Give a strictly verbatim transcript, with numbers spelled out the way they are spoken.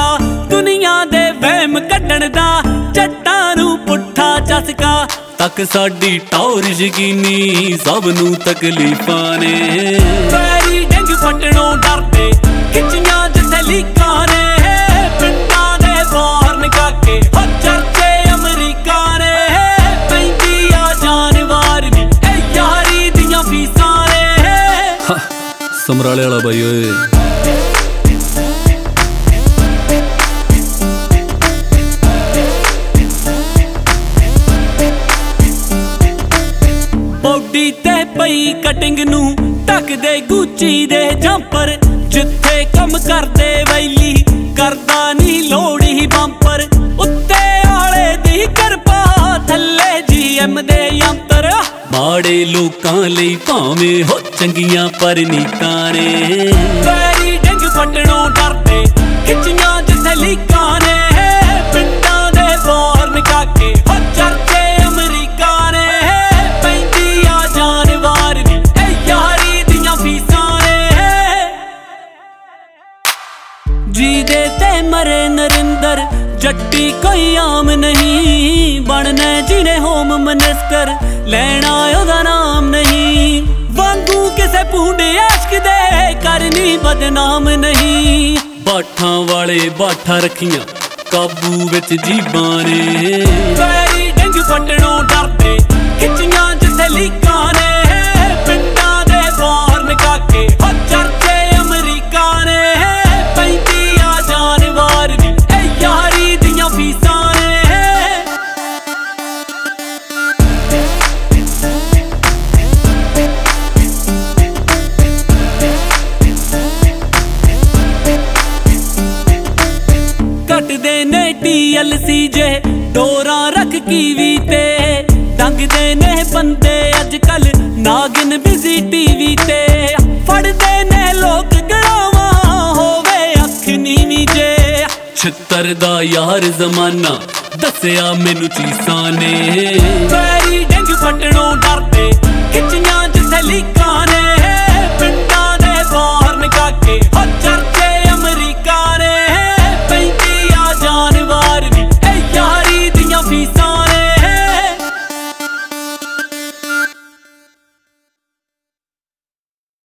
चस्का दुनिया दे वहम कड्डण दा जट्टां नूं पुट्ठा चस्का तक साडी टौर यकीनी सब नूं तकलीफां ने पैरी डंग फटणों डरदे खिच्चियां जिथे लीकां ने पिंडां दे बाहर निकाके हो चर्चे अमरीका ने पैंदी आ जानवार नी ए यारी दियां फीसां ने समराले वाला बाई ओए बॉडी ते पई कटिंग नू ढकदे गुची दे जंपर जिथे कम करदे वैली करदा नी लोड़ी बंपर उत्ते आले दी करपा थल्ले जीएम दे यंतर माड़े लोकां लई भावें हो चंगियां पर नीतां ने पैरी डंग फटणों डरदे खिच्चियां जिथे लीकां ने पिंडां दे बाहर निकाके हो चर्चे अमरीका ने पैंदी आ जानवार नी ए यारी दियां फीसां ने जीदे ते मरे नरिंदर जट्टी कोई आम नहीं बनने जिने होम मिनिस्टर लेना ओदा नाम नहीं वांगू किसे भूंडे इश्क दे करनी बदनाम नहीं बाठां वाले बाठा रखियां काबू विच जीबां ने पैरी डंग फटणों डरदे खिच्चियां जिथे लीकां ने पिंडां दे बाहर निकाके हो चर्चे अमरीका ने पैंदी आ जानवार नी ए यारी दियां फीसां ने कटदे ने टी एल सी जे डोरा रख कीवी ते डंगदे ने बंदे अजकल नागिन बिजी टीवी ते फड़दे ने लोक गड़ावा होवे अख नीवी जे छित्तर दा यार जमाना दसिया मैनू चीसां ने पैरी डंग फटणों डरदे खिच्चियां जिथे लीकां